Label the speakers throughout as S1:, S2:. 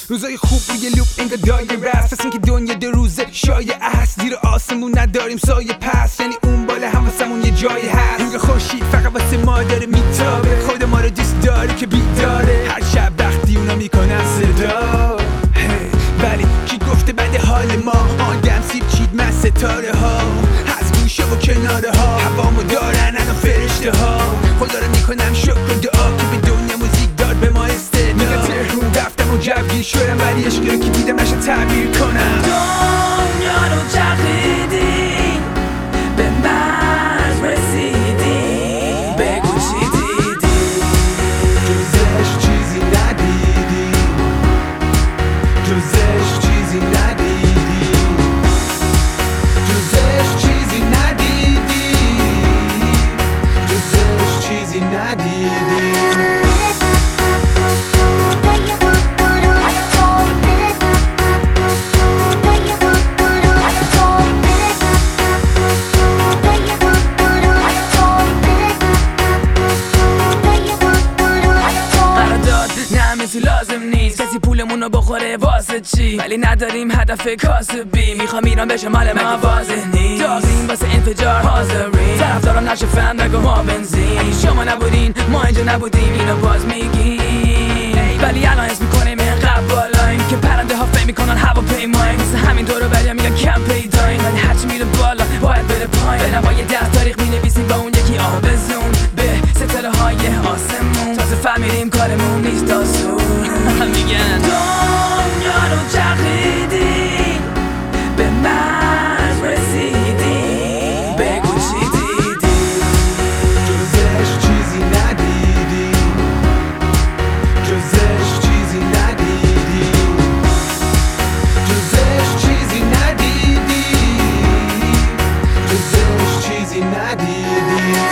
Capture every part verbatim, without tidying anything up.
S1: روزای خوب روی لوپ انگار دایره است، پس اینکه دنیا دو روزه شایعه است. زیر آسمون نداریم سایه پس، یعنی اون بالا هم واسمون یه جایی هست. اینجا خورشید فقط واسه ما داره میتابه، خود ما رو دوست داره که بیداره. هر شب وقتی اونا میکنن صدا ولی کی گفته بده حال ما؟ آدم سیب چید من ستاره ها از گوشه و کناره ها، هوامو دارن الان فرشته ها. خدا رو میکنم شکر و دعا که به دنیا موزیک داد به ما استعداد. میگم تهرون رفتم و جوگیر شدم، ولی عشقی رو که دیدم نشه تعبیر کنم.
S2: دنیا رو چرخیدیم، به مرز رسیدیم، بگو چی دیدی؟
S1: جزش چیزی ندیدی، جزش چیزی ندیدی، جزش چیزی ندیدی، جزش چیزی ندیدی.
S2: لازم نیست کسی پولمونو بخوره واسه چی، ولی نداریم هدف کاسبی. میخوام ایران بشه مال ما، واضح نیست داریم واسه انفجار حاضرین. طرفدارم نشه فن نگو ما بنزین، شما نبودین ما اینجا نبودیم، اینو باز میگیم. ولی الان حس میکنیم اینقدر بالاییم که پرنده ها فهم میکنن هواپیماییم. مثل همین دورو بریم میگن کم پیداییم، ولی هرچی میره بالا باید بره پایین. با یه ده تاریخ مینویسیم با اون یکی آبزون به ستاره های آسمون. تازه فهمیدیم کارمون نیست داسون. میگن دنیا رو چرخیدیم، به مرز رسیدیم، بگو چی دیدی؟
S1: جزش چیزی ندیدی، جزش چیزی ندیدی، جزش چیزی ندیدی، جزش چیزی ندیدی.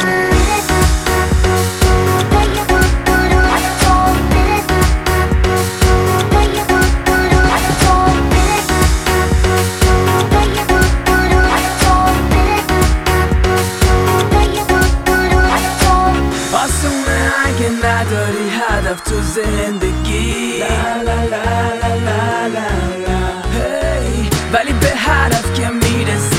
S2: اگه نداری هدف تو زندگی، لا لا لا لا لا لا لا. ولی به هدف که میرسی